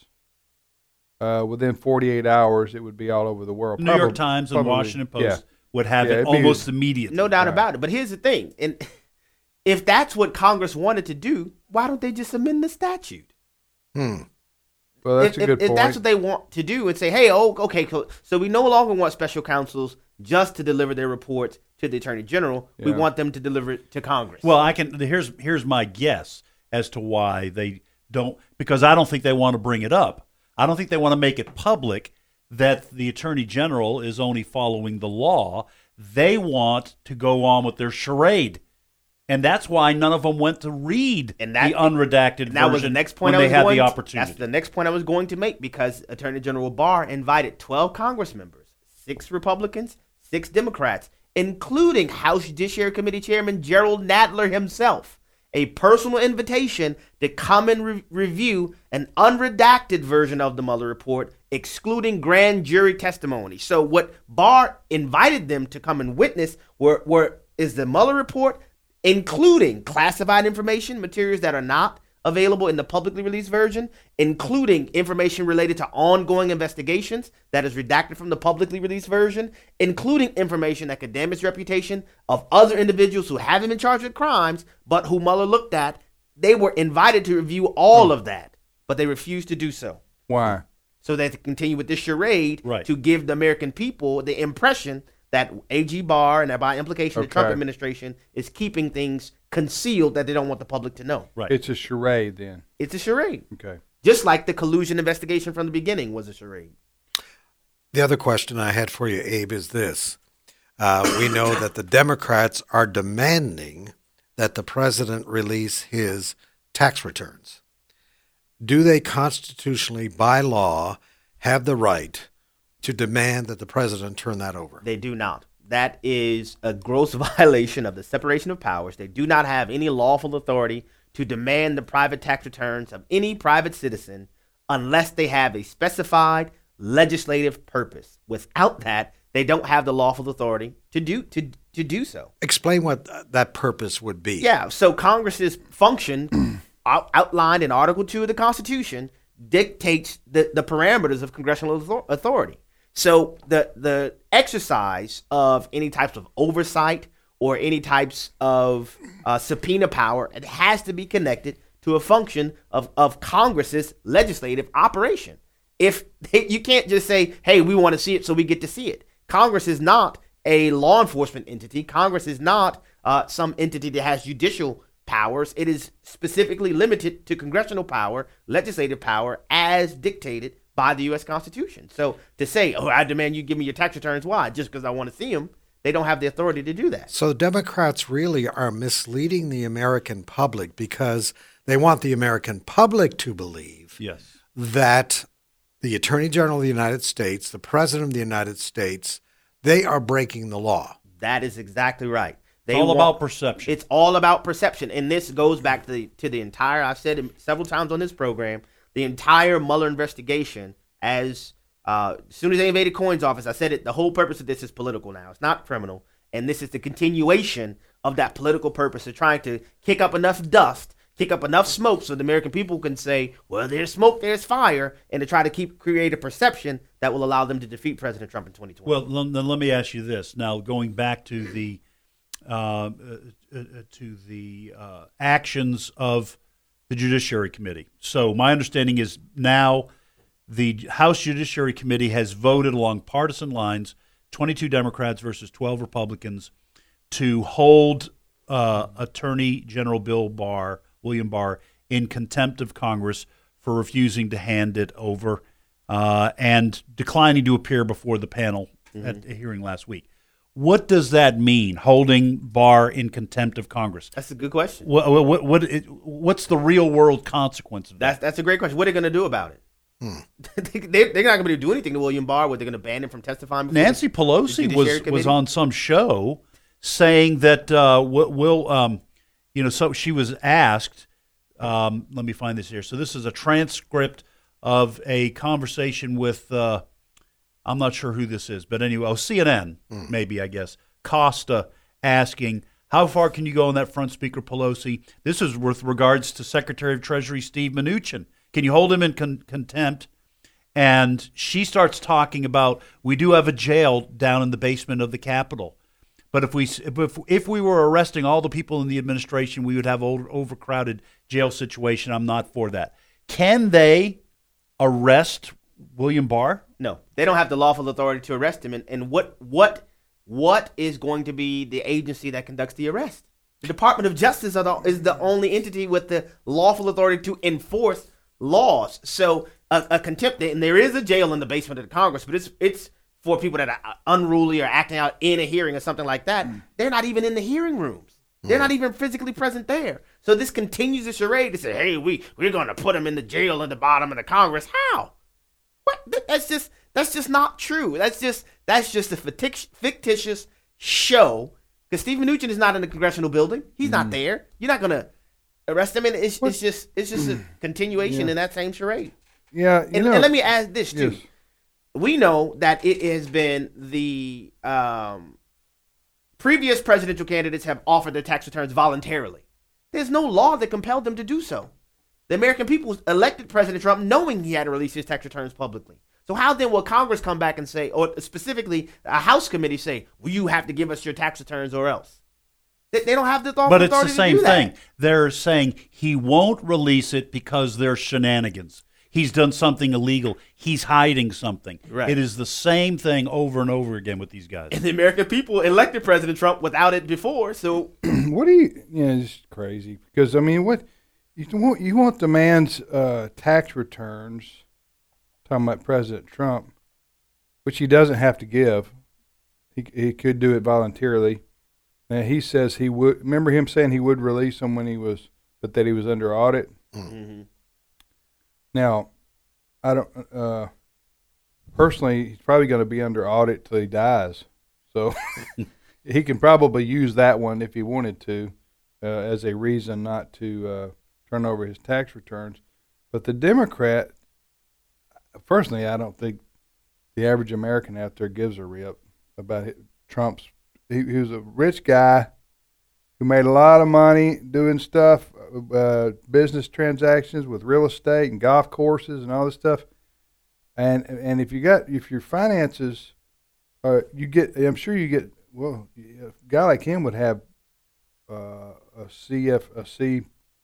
uh, within forty-eight hours, it would be all over the world. New Probably- York Times and probably- Washington Post yeah. would have Yeah, it it'd be- almost immediately. No doubt Right. about it. But here's the thing. And if that's what Congress wanted to do, why don't they just amend the statute? Hmm. Well, that's if, a good if, point. if that's what they want to do and say, hey, oh, okay, cool. So we no longer want special counsels just to deliver their reports to the Attorney General. We Yeah. want them to deliver it to Congress. Well, I can. Here's here's my guess as to why they don't, because I don't think they want to bring it up. I don't think they want to make it public that the Attorney General is only following the law. They want to go on with their charade. And that's why none of them went to read And that- the unredacted And that was the version next point when I they was had going the to- opportunity. That's the next point I was going to make, because Attorney General Barr invited twelve Congress members, six Republicans, six Democrats, including House Judiciary Committee Chairman Gerald Nadler himself, a personal invitation to come and re- review an unredacted version of the Mueller report, excluding grand jury testimony. So what Barr invited them to come and witness were, were is the Mueller report, including classified information, materials that are not available in the publicly released version, including information related to ongoing investigations that is redacted from the publicly released version, including information that could damage the reputation of other individuals who haven't been charged with crimes, but who Mueller looked at. They were invited to review all of that, but they refused to do so. Why? so that they continue with this charade right. to give the American people the impression that A G Barr and by implication Okay. the Trump administration is keeping things concealed that they don't want the public to know. Right. It's a charade then. It's a charade. Okay. Just like the collusion investigation from the beginning was a charade. The other question I had for you, Abe, is this. Uh, we know that the Democrats are demanding that the president release his tax returns. Do they constitutionally, by law, have the right to demand that the president turn that over? They do not. That is a gross violation of the separation of powers. They do not have any lawful authority to demand the private tax returns of any private citizen unless they have a specified legislative purpose. Without that, they don't have the lawful authority to do to to do so. Explain what that purpose would be. Yeah, so Congress's function out, outlined in Article two of the Constitution dictates the, the parameters of congressional authority. So the the exercise of any types of oversight or any types of uh, subpoena power, it has to be connected to a function of, of Congress's legislative operation. If they, you can't just say, hey, we want to see it so we get to see it. Congress is not a law enforcement entity. Congress is not uh, some entity that has judicial powers. It is specifically limited to congressional power, legislative power, as dictated by the U S Constitution. So to say, oh, I demand you give me your tax returns, why? Just because I want to see them, they don't have the authority to do that. So Democrats really are misleading the American public because they want the American public to believe yes. that the Attorney General of the United States, the President of the United States, they are breaking the law. That is exactly right. They It's all want, about perception. It's all about perception. And this goes back to the, to the entire, I've said it several times on this program, the entire Mueller investigation, as uh, as soon as they invaded Cohen's office, I said it, the whole purpose of this is political now. It's not criminal. And this is the continuation of that political purpose of trying to kick up enough dust, kick up enough smoke so the American people can say, well, there's smoke, there's fire, and to try to keep create a perception that will allow them to defeat President Trump in twenty twenty. Well, then let me ask you this. Now, going back to the uh, uh, uh, to the uh, actions of the Judiciary Committee. So my understanding is now the House Judiciary Committee has voted along partisan lines, twenty-two Democrats versus twelve Republicans, to hold uh, Attorney General Bill Barr, William Barr, in contempt of Congress for refusing to hand it over uh, and declining to appear before the panel mm-hmm. at a hearing last week. What does that mean, holding Barr in contempt of Congress? That's a good question. What, what, what, it, what's the real world consequence of that? That's, that's a great question. What are they going to do about it? Hmm. they, they're not going to do anything to William Barr. What, they're going to ban him from testifying? Nancy the, Pelosi the was, was on some show saying that uh, will, um, you know, so she was asked, um, let me find this here. So this is a transcript of a conversation with, uh, I'm not sure who this is, but anyway, oh, C N N, mm. maybe, I guess, Costa asking, how far can you go on that front, Speaker Pelosi? This is with regards to Secretary of Treasury Steve Mnuchin. Can you hold him in con- contempt? And she starts talking about, we do have a jail down in the basement of the Capitol. But if we if, if we were arresting all the people in the administration, we would have an overcrowded jail situation. I'm not for that. Can they arrest William Barr? No, they don't have the lawful authority to arrest him. And, and what what what is going to be the agency that conducts the arrest? The Department of Justice are the, is the only entity with the lawful authority to enforce laws. So a, a contempt, and there is a jail in the basement of the Congress, but it's it's for people that are unruly or acting out in a hearing or something like that. Mm. They're not even in the hearing rooms. They're not even physically present there. So this continues the charade to say, hey, we, we're going to put them in the jail in the bottom of the Congress. How? What? That's just that's just not true. That's just that's just a fictitious show. Because Steve Mnuchin is not in the congressional building. He's mm. not there. You're not going to arrest him. And it's, it's just it's just a continuation yeah. in that same charade. Yeah. You and, know, and let me add this, too. Yes. We know that it has been the um, previous presidential candidates have offered their tax returns voluntarily. There's no law that compelled them to do so. The American people elected President Trump knowing he had to release his tax returns publicly. So how then will Congress come back and say, or specifically a House committee say, well, you have to give us your tax returns or else? They, they don't have the authority. But it's the same thing. They're saying he won't release it because there's shenanigans. He's done something illegal. He's hiding something. Right. It is the same thing over and over again with these guys. And the American people elected President Trump without it before. So what do you? Yeah, it's crazy because I mean, what you want? You want the man's uh, tax returns. Talking about President Trump, which he doesn't have to give. He he could do it voluntarily. And he says he would. Remember him saying he would release them when he was, but that he was under audit. Mm-hmm. Now, I don't. Uh, personally, he's probably going to be under audit till he dies. So he can probably use that one if he wanted to, uh, as a reason not to uh, turn over his tax returns. But the Democrat, personally, I don't think the average American out there gives a rip about it. Trump's. He, he was a rich guy who made a lot of money doing stuff, uh, business transactions with real estate and golf courses and all this stuff. And and if you got if your finances, uh, you get. I'm sure you get. Well, a guy like him would have uh, a C F a C,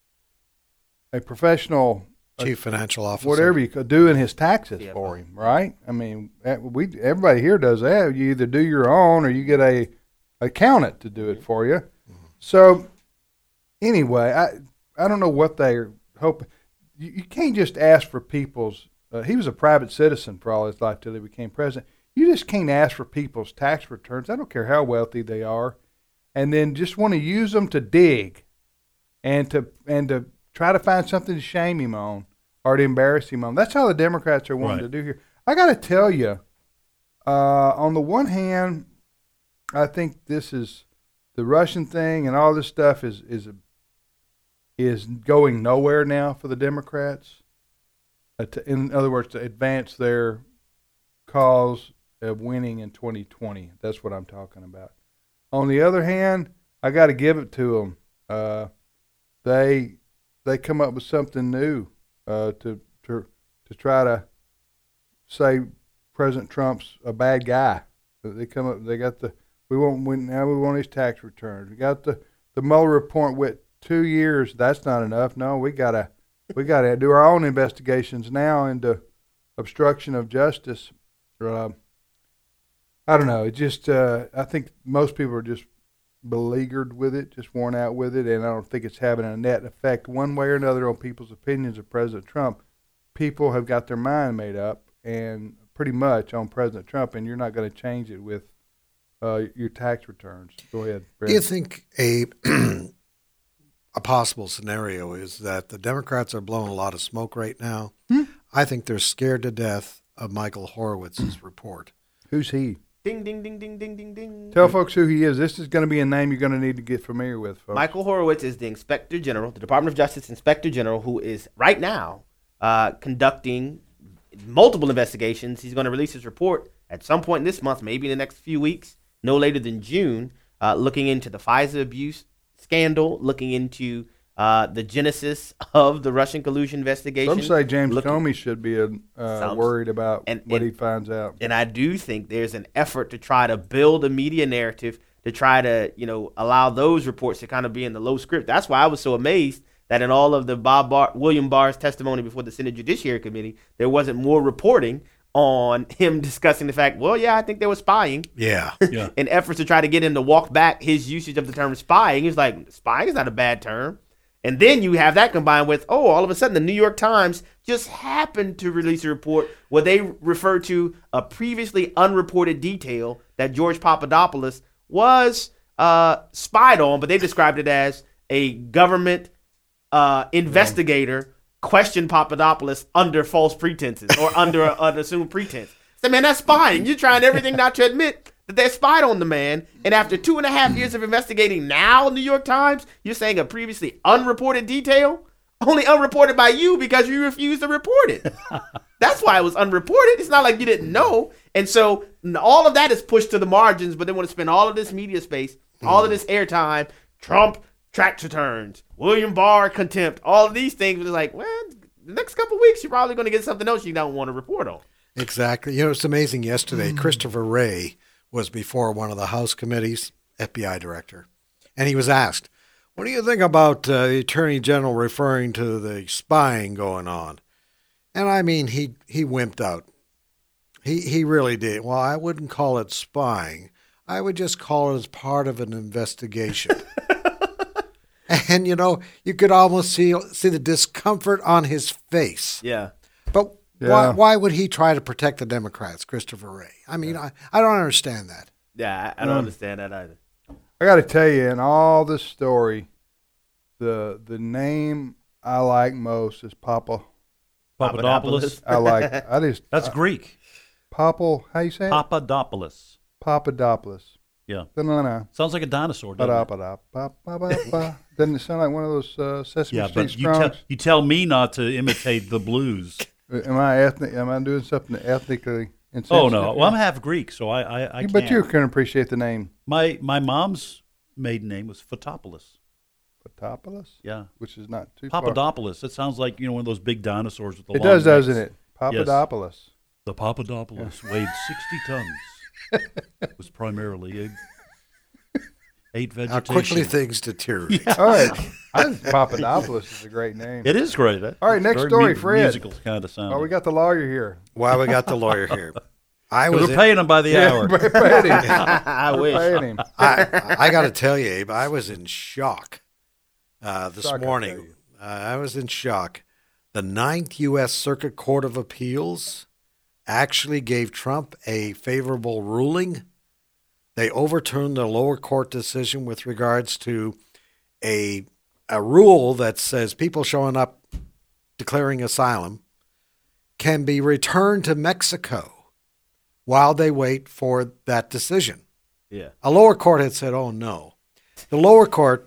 a professional chief financial officer, whatever you could do in his taxes Yeah. for him, right? I mean, we everybody here does that. You either do your own or you get a accountant to do it for you. Mm-hmm. So anyway, I I don't know what they're hoping. You, you can't just ask for people's. Uh, he was a private citizen for all his life till he became president. You just can't ask for people's tax returns. I don't care how wealthy they are, and then just want to use them to dig, and to and to try to find something to shame him on or to embarrass him on. That's how the Democrats are wanting Right. to do here. I got to tell you, uh, on the one hand, I think this is the Russian thing and all this stuff is is is going nowhere now for the Democrats. Uh, to, in other words, to advance their cause of winning in twenty twenty. That's what I'm talking about. On the other hand, I got to give it to them. Uh, they they come up with something new uh, to to to try to say President Trump's a bad guy. They come up. They got the we want we, now we want his tax returns. We got the the Mueller report with two years. That's not enough. No, we gotta we gotta do our own investigations now into obstruction of justice. Uh, I don't know. It just uh, I think most people are just beleaguered with it, just worn out with it, and I don't think it's having a net effect one way or another on people's opinions of President Trump. People have got their mind made up, and pretty much on President Trump, and you're not going to change it with uh, your tax returns. Go ahead, Brett. Do you think a a possible scenario is that the Democrats are blowing a lot of smoke right now? Hmm? I think they're scared to death of Michael Horowitz's report. Who's he? Ding, ding, ding, ding, ding, ding, ding. Tell folks who he is. This is going to be a name you're going to need to get familiar with, folks. Michael Horowitz is the Inspector General, the Department of Justice Inspector General, who is right now uh, conducting multiple investigations. He's going to release his report at some point this month, maybe in the next few weeks, no later than June, uh, looking into the FISA abuse scandal, looking into uh, the genesis of the Russian collusion investigation. Some say James looking, Comey should be uh, some, worried about and, what and, he finds out. And I do think there's an effort to try to build a media narrative to try to, you know, allow those reports to kind of be in the low script. That's why I was so amazed that in all of the Bob Barr, William Barr's testimony before the Senate Judiciary Committee, there wasn't more reporting on him discussing the fact, well, yeah, I think there was spying. Yeah. yeah. In efforts to try to get him to walk back his usage of the term spying. He's like, spying is not a bad term. And then you have that combined with, oh, all of a sudden the New York Times just happened to release a report where they refer to a previously unreported detail that George Papadopoulos was uh, spied on, but they described it as a government uh, investigator questioned Papadopoulos under false pretenses or under an assumed pretense. So, man, that's spying. You're trying everything not to admit that they spied on the man. And after two and a half years of investigating now, New York Times, you're saying a previously unreported detail? Only unreported by you because you refused to report it. That's why it was unreported. It's not like you didn't know. And so all of that is pushed to the margins, but they want to spend all of this media space, all of this airtime, Trump tax returns, William Barr contempt, all of these things. It's like, well, the next couple of weeks, you're probably going to get something else you don't want to report on. Exactly. You know, it's amazing. Yesterday, Christopher Wray was before one of the House committees, F B I director, and he was asked, what do you think about uh, the Attorney General referring to the spying going on? And I mean, he, he wimped out. He he really did. Well, I wouldn't call it spying. I would just call it as part of an investigation. And, you know, you could almost see see the discomfort on his face. Yeah. But Yeah. why why would he try to protect the Democrats, Christopher Wray? I mean, I, I don't understand that. Yeah, I, I don't Um, understand that either. I got to tell you, in all this story, the the name I like most is Papa. Papadopoulos. I like. I just. That's I, Greek. Papa. How you say it? Papadopoulos. Papadopoulos. Yeah. Da-na-na. Sounds like a dinosaur, doesn't it? Ba-da-ba-da-ba-ba-ba. Doesn't it sound like one of those uh, Sesame Yeah, Street but you tell, songs? you tell me not to imitate the blues. Am I ethnic? Am I doing something ethnically insensitive? Oh, no. Well, I'm half Greek, so I, I, I But can't. you can appreciate the name. My, my mom's maiden name was Fotopoulos. Fotopoulos? Yeah. Which is not too far. Papadopoulos. It sounds like, you know, one of those big dinosaurs with the It long does, doesn't necks. it? Papadopoulos. Yes. The Papadopoulos weighed sixty tons. It was primarily a ate How vegetation. quickly things deteriorate. All right. I think Papadopoulos is a great name. It is great. All right, next Very story, mu- Fred. Musical kind of sound. Oh, we got the lawyer here. Well, we got the lawyer here. I was We're in- paying him by the hour. We're paying him. I We're wish. paying him. I, I got to tell you, Abe, I was in shock uh, this Shock, I tell morning. you. Uh, I was in shock. The Ninth U S Circuit Court of Appeals actually gave Trump a favorable ruling. They overturned the lower court decision with regards to a a rule that says people showing up declaring asylum can be returned to Mexico while they wait for that decision. Yeah. A lower court had said, oh, no. The lower court,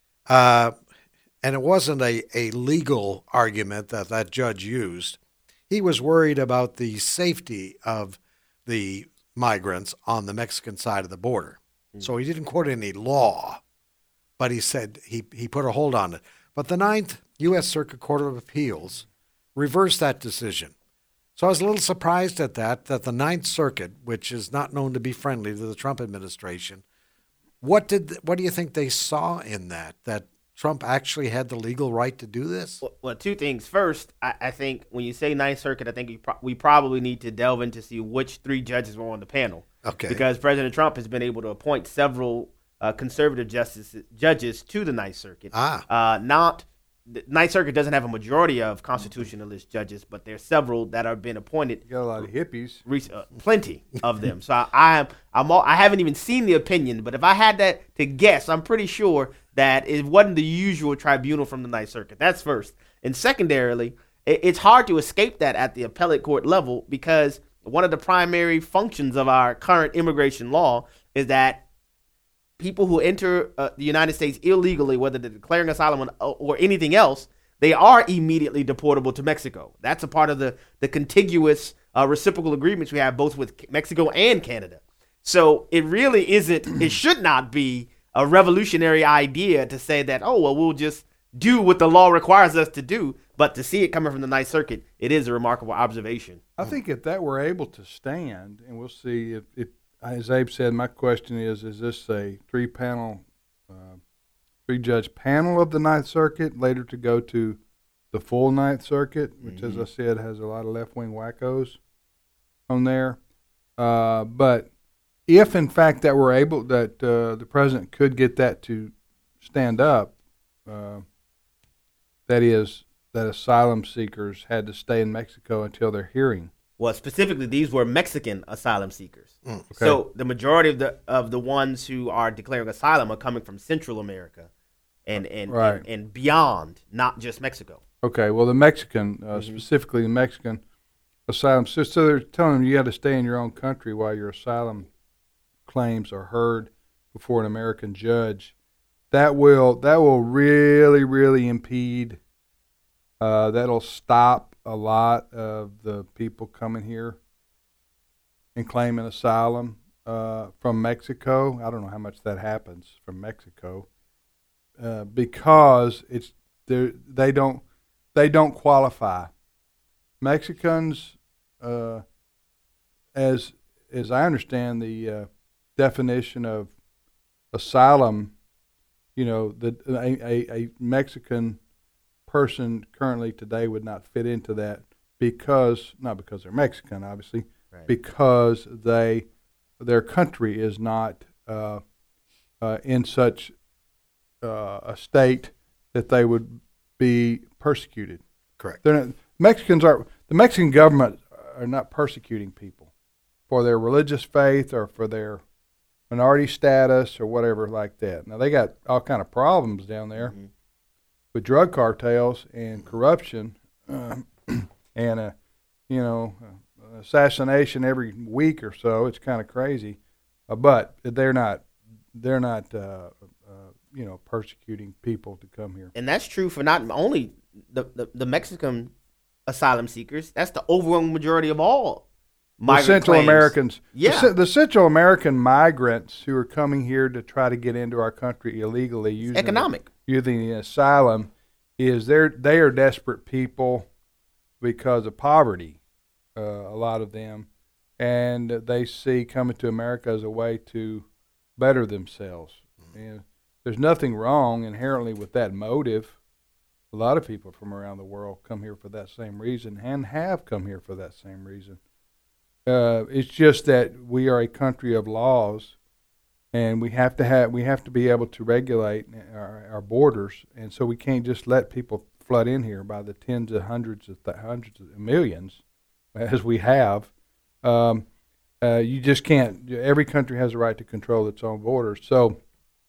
uh, and it wasn't a, a legal argument that that judge used. He was worried about the safety of the migrants on the Mexican side of the border. Mm. So he didn't quote any law, but he said he, he put a hold on it. But the Ninth U S Circuit Court of Appeals reversed that decision. So I was a little surprised at that, that the Ninth Circuit, which is not known to be friendly to the Trump administration, what did what do you think they saw in that, that Trump actually had the legal right to do this? Well, well two things. First, I, I think when you say Ninth Circuit, I think we, pro- we probably need to delve in to see which three judges were on the panel. Okay. Because President Trump has been able to appoint several uh, conservative justice, judges to the Ninth Circuit. Ah. Uh, not the Ninth Circuit doesn't have a majority of constitutionalist judges, but there's several that have been appointed. You got a lot of hippies. Re- uh, plenty of them. So I, I am I'm all, I haven't even seen the opinion, but if I had that to guess, I'm pretty sure that it wasn't the usual tribunal from the Ninth Circuit. That's first. And secondarily, it, it's hard to escape that at the appellate court level because one of the primary functions of our current immigration law is that people who enter uh, the United States illegally, whether they're declaring asylum or, or anything else, they are immediately deportable to Mexico. That's a part of the, the contiguous uh, reciprocal agreements we have both with Mexico and Canada. So it really isn't, it should not be a revolutionary idea to say that, oh, well, we'll just do what the law requires us to do. But to see it coming from the Ninth Circuit, it is a remarkable observation. I think if that were able to stand, and we'll see if, if as Abe said, my question is, is this a three-panel, uh, three-judge panel of the Ninth Circuit, later to go to the full Ninth Circuit, which, mm-hmm. as I said, has a lot of left-wing wackos on there. Uh, but if, in fact, that were able, that uh, the president could get that to stand up, uh, that is, that asylum seekers had to stay in Mexico until their hearing. Well, specifically, these were Mexican asylum seekers. Mm, okay. So the majority of the of the ones who are declaring asylum are coming from Central America and and, right. and, and beyond, not just Mexico. Okay, well, the Mexican, uh, mm-hmm. specifically the Mexican asylum, so, so they're telling them you got to stay in your own country while your asylum claims are heard before an American judge. That will that will really, really impede, uh, that'll stop a lot of the people coming here and claiming asylum uh, from Mexico. I don't know how much that happens from Mexico uh, because it's they don't they don't qualify. Mexicans, uh, as as I understand the uh, definition of asylum, you know, the a, a, a Mexican person currently today would not fit into that because, not because they're Mexican, obviously, Right. because they, their country is not uh, uh, in such uh, a state that they would be persecuted. Correct. They're not, Mexicans are, the Mexican government are not persecuting people for their religious faith or for their minority status or whatever like that. Now, they got all kind of problems down there mm-hmm. with drug cartels and corruption uh, and, uh, you know, uh, assassination every week or so. It's kind of crazy. Uh, but they're not, they're not, uh, uh, you know, persecuting people to come here. And that's true for not only the, the, the Mexican asylum seekers. That's the overwhelming majority of all migrant the Central claims. Americans. Yeah. The, the Central American migrants who are coming here to try to get into our country illegally using economic. The, using the asylum is they're, they are desperate people because of poverty, uh, a lot of them. And they see coming to America as a way to better themselves. And there's nothing wrong inherently with that motive. A lot of people from around the world come here for that same reason and have come here for that same reason. Uh, it's just that we are a country of laws, and we have to have we have to be able to regulate our, our borders, and so we can't just let people flood in here by the tens of hundreds of th- hundreds of millions, as we have. Um, uh, you just can't. Every country has a right to control its own borders. So,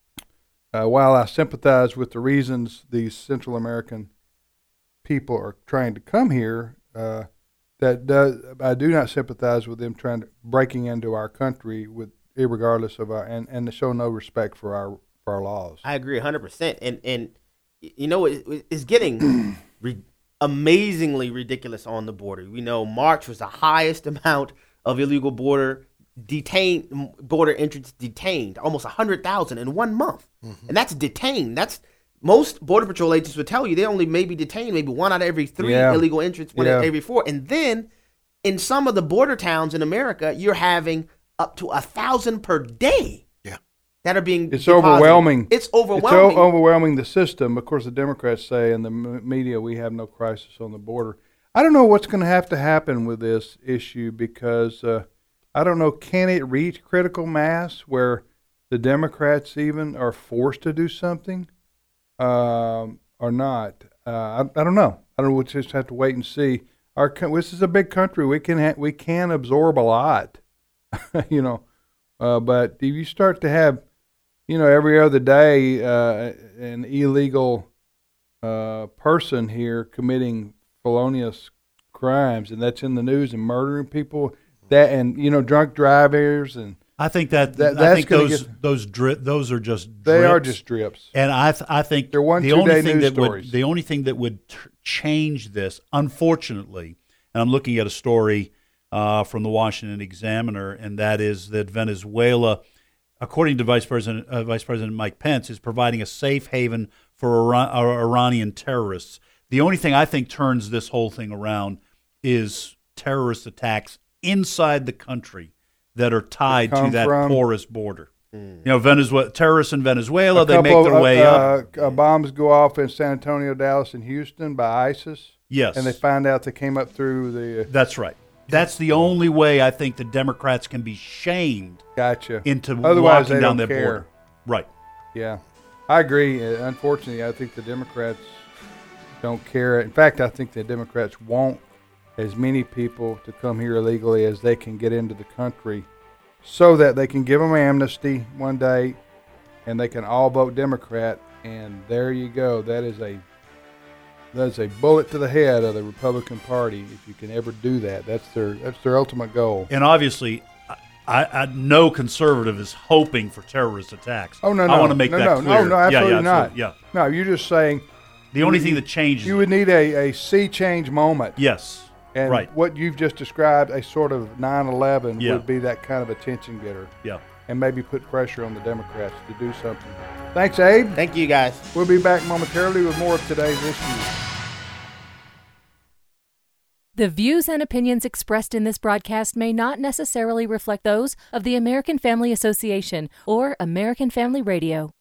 uh, while I sympathize with the reasons these Central American people are trying to come here, uh, that does I do not sympathize with them trying to breaking into our country with, irregardless of our and, and to show no respect for our for our laws. I agree one hundred percent. And and you know it, it's getting re- amazingly ridiculous on the border. We know March was the highest amount of illegal border detained border entrants detained, almost one hundred thousand in one month. Mm-hmm. And that's detained. That's most Border Patrol agents would tell you they only maybe detain maybe one out of every three yeah. illegal entrants, one yeah. out of every four. And then in some of the border towns in America, you're having up to a thousand per day. Yeah, that are being. It's deposited. overwhelming. It's overwhelming. It's o- overwhelming the system. Of course, the Democrats say in the m- media we have no crisis on the border. I don't know what's going to have to happen with this issue because uh, I don't know. Can it reach critical mass where the Democrats even are forced to do something? Um, or not. Uh, I, I don't know. I don't know. We'll just have to wait and see. Our this is a big country. We can ha- we can absorb a lot, you know. Uh, but if you start to have, you know, every other day uh, an illegal uh, person here committing felonious crimes, and that's in the news, and murdering people, that and you know drunk drivers and. I think that, that I think those get, those dri- those are just drips. They are just drips. And I th- I think they're one the two only day thing news that stories. would the only thing that would t- change this, unfortunately, and I'm looking at a story uh, from the Washington Examiner, and that is that Venezuela, according to Vice President uh, Vice President Mike Pence, is providing a safe haven for Iran- uh, Iranian terrorists. The only thing I think turns this whole thing around is terrorist attacks inside the country that are tied to that from, porous border. Mm. You know, Venezuela terrorists in Venezuela, they make their of, way uh, up. Uh, bombs go off in San Antonio, Dallas, and Houston by ISIS. Yes. And they find out they came up through the... Uh, That's right. That's the only way I think the Democrats can be shamed gotcha. into Otherwise, walking they down don't that care. border. Right. Yeah. I agree. Uh, unfortunately, I think the Democrats don't care. In fact, I think the Democrats want as many people to come here illegally as they can get into the country so that they can give them amnesty one day and they can all vote Democrat, and there you go. That is a that's a bullet to the head of the Republican Party if you can ever do that. That's their that's their ultimate goal. And obviously, I, I, no conservative is hoping for terrorist attacks. Oh no, no, I want to make no, that no, clear. no, no, absolutely yeah, yeah, not. absolutely, yeah. No, you're just saying the only you, thing that changes. You would need a, a sea change moment. Yes. And right. what you've just described, a sort of nine eleven, yeah. would be that kind of attention getter. Yeah. And maybe put pressure on the Democrats to do something. Thanks, Abe. Thank you, guys. We'll be back momentarily with more of today's issues. The views and opinions expressed in this broadcast may not necessarily reflect those of the American Family Association or American Family Radio.